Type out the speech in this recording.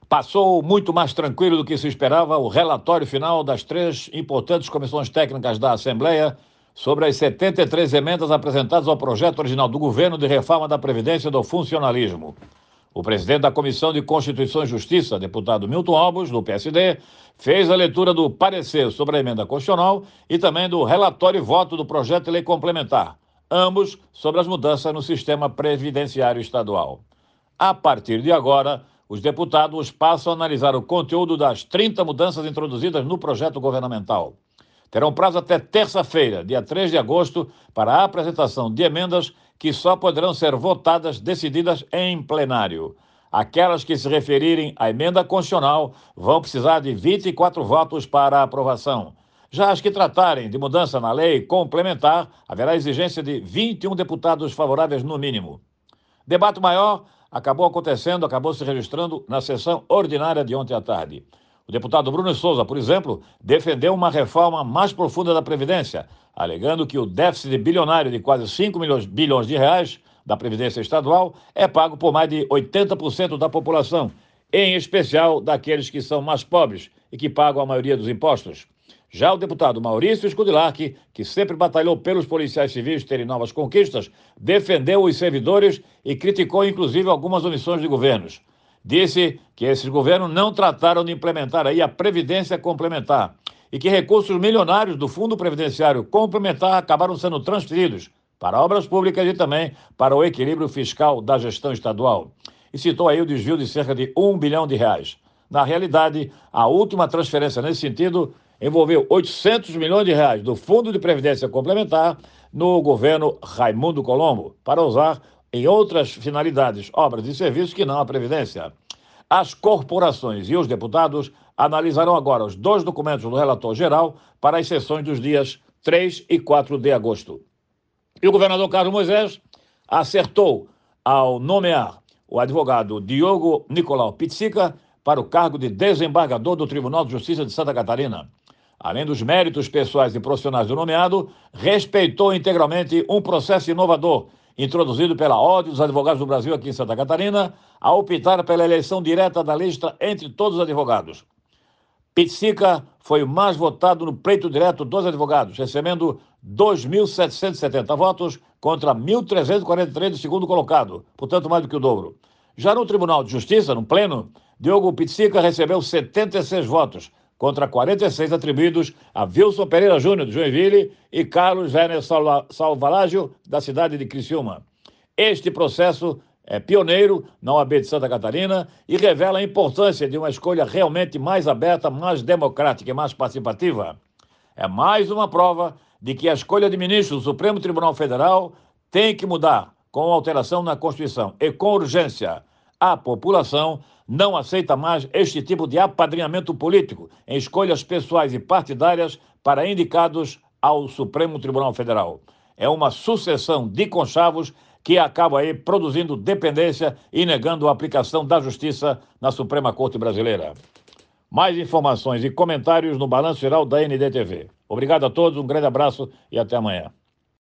Passou muito mais tranquilo do que se esperava o relatório final das 3 importantes comissões técnicas da Assembleia sobre as 73 emendas apresentadas ao projeto original do governo de reforma da Previdência e do funcionalismo. O presidente da Comissão de Constituição e Justiça, deputado Milton Albos, do PSD, fez a leitura do parecer sobre a emenda constitucional e também do relatório e voto do projeto de lei complementar, ambos sobre as mudanças no sistema previdenciário estadual. A partir de agora, os deputados passam a analisar o conteúdo das 30 mudanças introduzidas no projeto governamental. Terão prazo até terça-feira, dia 3 de agosto, para a apresentação de emendas que só poderão ser votadas, decididas em plenário. Aquelas que se referirem à emenda constitucional vão precisar de 24 votos para a aprovação. Já as que tratarem de mudança na lei complementar, haverá exigência de 21 deputados favoráveis no mínimo. Debate maior acabou se registrando na sessão ordinária de ontem à tarde. O deputado Bruno Souza, por exemplo, defendeu uma reforma mais profunda da Previdência, alegando que o déficit bilionário de quase 5 bilhões de reais da Previdência Estadual é pago por mais de 80% da população, em especial daqueles que são mais pobres e que pagam a maioria dos impostos. Já o deputado Maurício Scudilacchi, que sempre batalhou pelos policiais civis terem novas conquistas, defendeu os servidores e criticou inclusive algumas omissões de governos. Disse que esses governos não trataram de implementar aí a Previdência Complementar e que recursos milionários do Fundo Previdenciário Complementar acabaram sendo transferidos para obras públicas e também para o equilíbrio fiscal da gestão estadual. E citou aí o desvio de cerca de 1 bilhão de reais. Na realidade, a última transferência nesse sentido envolveu 800 milhões de reais do Fundo de Previdência Complementar no governo Raimundo Colombo, para usar em outras finalidades, obras e serviços que não a Previdência. As corporações e os deputados analisarão agora os 2 documentos do relator geral para as sessões dos dias 3 e 4 de agosto. E o governador Carlos Moisés acertou ao nomear o advogado Diogo Nicolau Pizzica para o cargo de desembargador do Tribunal de Justiça de Santa Catarina. Além dos méritos pessoais e profissionais do nomeado, respeitou integralmente um processo inovador introduzido pela Ordem dos Advogados do Brasil aqui em Santa Catarina, ao optar pela eleição direta da lista entre todos os advogados. Pizzica foi o mais votado no pleito direto dos advogados, recebendo 2.770 votos contra 1.343 do segundo colocado, portanto mais do que o dobro. Já no Tribunal de Justiça, no pleno, Diogo Pizzica recebeu 76 votos, contra 46 atribuídos a Wilson Pereira Júnior, de Joinville, e Carlos Werner Salvalágio, da cidade de Criciúma. Este processo é pioneiro na OAB de Santa Catarina e revela a importância de uma escolha realmente mais aberta, mais democrática e mais participativa. É mais uma prova de que a escolha de ministros do Supremo Tribunal Federal tem que mudar com alteração na Constituição e com urgência. A população não aceita mais este tipo de apadrinhamento político em escolhas pessoais e partidárias para indicados ao Supremo Tribunal Federal. É uma sucessão de conchavos que acaba aí produzindo dependência e negando a aplicação da justiça na Suprema Corte Brasileira. Mais informações e comentários no Balanço Geral da NDTV. Obrigado a todos, um grande abraço e até amanhã.